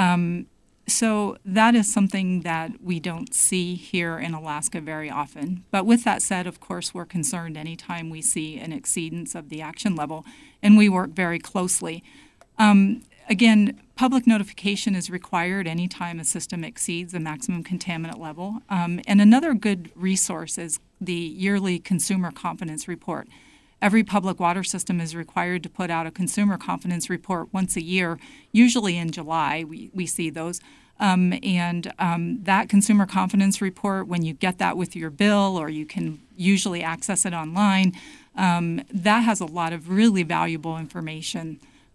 S3: So that is something that we don't see here in Alaska very often. But with that said, of course, we're concerned anytime we see an exceedance of the action level, and we work very closely. Again, public notification is required anytime a system exceeds the maximum contaminant level. And another good resource is the yearly Consumer Confidence Report. every public water system is required to put out a consumer confidence report once a year, usually in July. We see those. That consumer confidence report, when you get that with your bill, or you can usually access it online, that has a lot of really valuable information.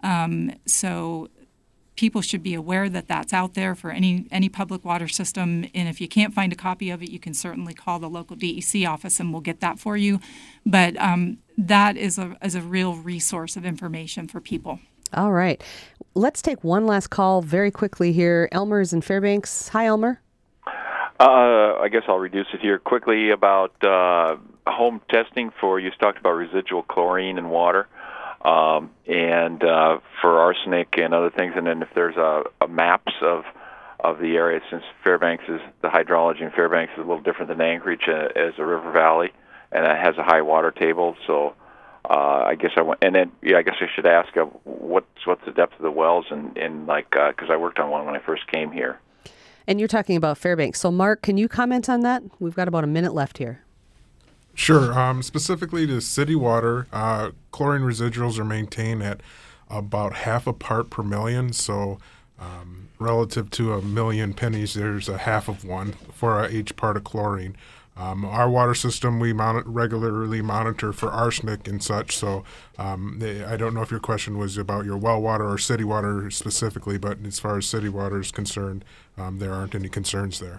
S3: So people should be aware that that's out there for any public water system. And if you can't find a copy of it, you can certainly call the local DEC office and we'll get that for you. But that is a real resource of information for people.
S1: All right. Let's take one last call very quickly here. Elmer is in Fairbanks. Hi, Elmer.
S15: I guess I'll reduce it here quickly about home testing for, you talked about residual chlorine in water. And for arsenic and other things, and then if there's maps of the area, since Fairbanks is, the hydrology in Fairbanks is a little different than Anchorage as a river valley, and it has a high water table. So I guess I guess I should ask what's the depth of the wells, and like because I worked on one when I first came here.
S1: And you're talking about Fairbanks. So Mark, can you comment on that? We've got about a minute left here.
S4: Sure. Specifically to city water, chlorine residuals are maintained at about 0.5 part per million. So relative to a million pennies, there's a 1/2 of one for each part of chlorine. Our water system, we regularly monitor for arsenic and such. So I don't know if your question was about your well water or city water specifically, but as far as city water is concerned, there aren't any concerns there.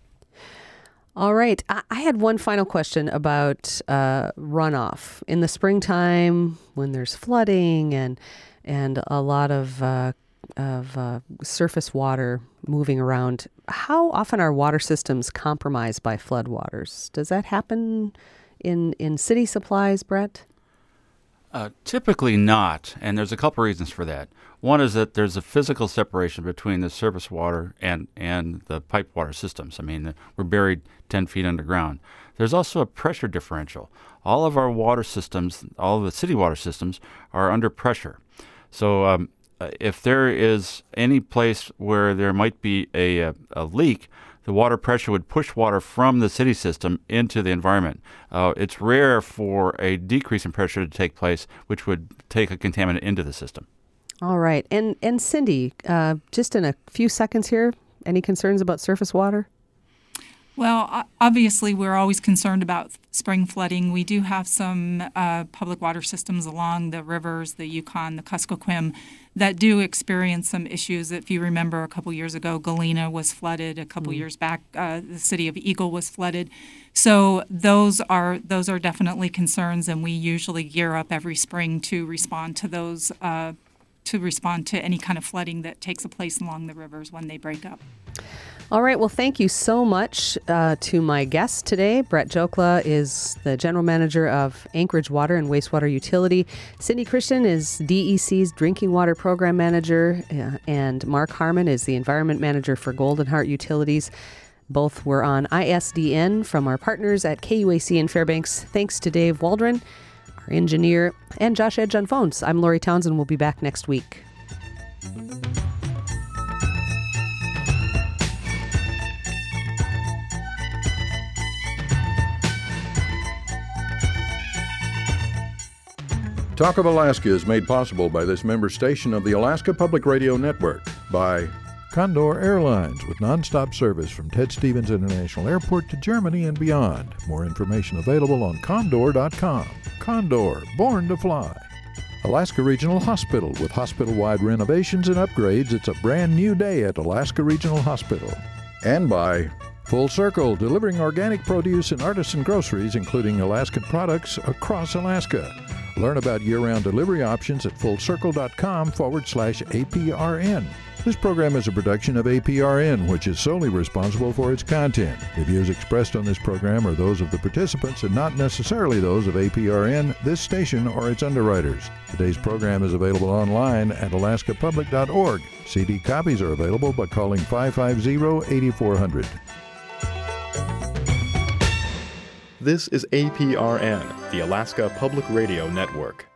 S1: All right. I had one final question about runoff. In the springtime, when there's flooding and a lot of surface water moving around, how often are water systems compromised by floodwaters? Does that happen in city supplies, Brett?
S2: Typically not, and there's a couple reasons for that. One is that there's a physical separation between the surface water and the pipe water systems. I mean, we're buried 10 feet underground. There's also a pressure differential. All of our water systems, all of the city water systems, are under pressure. So if there is any place where there might be a leak, the water pressure would push water from the city system into the environment. It's rare for a decrease in pressure to take place, which would take a contaminant into the system.
S1: All right. And Cindy, just in a few seconds here, any concerns about surface water?
S3: Well, obviously, we're always concerned about spring flooding. We do have some public water systems along the rivers, the Yukon, the Kuskokwim, that do experience some issues. If you remember, a couple years ago, Galena was flooded. A couple years back, the city of Eagle was flooded. So those are definitely concerns, and we usually gear up every spring to respond to those, to respond to any kind of flooding that takes place along the rivers when they break up.
S1: All right. Well, thank you so much to my guest today. Brett Jokla is the General Manager of Anchorage Water and Wastewater Utility. Cindy Christian is DEC's Drinking Water Program Manager, and Mark Harmon is the Environment Manager for Golden Heart Utilities. Both were on ISDN from our partners at KUAC in Fairbanks. Thanks to Dave Waldron, our engineer, and Josh Edge on phones. I'm Lori Townsend. We'll be back next week.
S8: Talk of Alaska is made possible by this member station of the Alaska Public Radio Network, by Condor Airlines, with nonstop service from Ted Stevens International Airport to Germany and beyond. More information available on condor.com. Condor, born to fly. Alaska Regional Hospital, with hospital-wide renovations and upgrades. It's a brand new day at Alaska Regional Hospital. And by Full Circle, delivering organic produce and artisan groceries, including Alaskan products across Alaska. Learn about year-round delivery options at fullcircle.com/APRN. This program is a production of APRN, which is solely responsible for its content. The views expressed on this program are those of the participants and not necessarily those of APRN, this station, or its underwriters. Today's program is available online at alaskapublic.org. CD copies are available by calling 550-8400.
S16: This is APRN, the Alaska Public Radio Network.